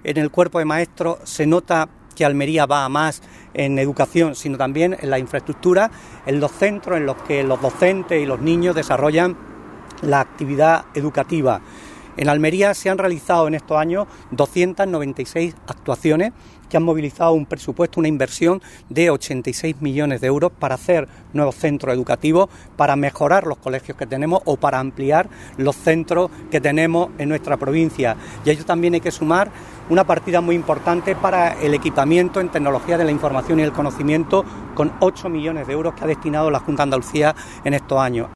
en el cuerpo de maestros se nota que Almería va a más en educación, sino también en la infraestructura, en los centros en los que los docentes y los niños desarrollan la actividad educativa. En Almería se han realizado en estos años 296 actuaciones que han movilizado un presupuesto, una inversión de 86 millones de euros para hacer nuevos centros educativos, para mejorar los colegios que tenemos o para ampliar los centros que tenemos en nuestra provincia. Y a ello también hay que sumar una partida muy importante para el equipamiento en tecnología de la información y el conocimiento, con 8 millones de euros que ha destinado la Junta de Andalucía en estos años.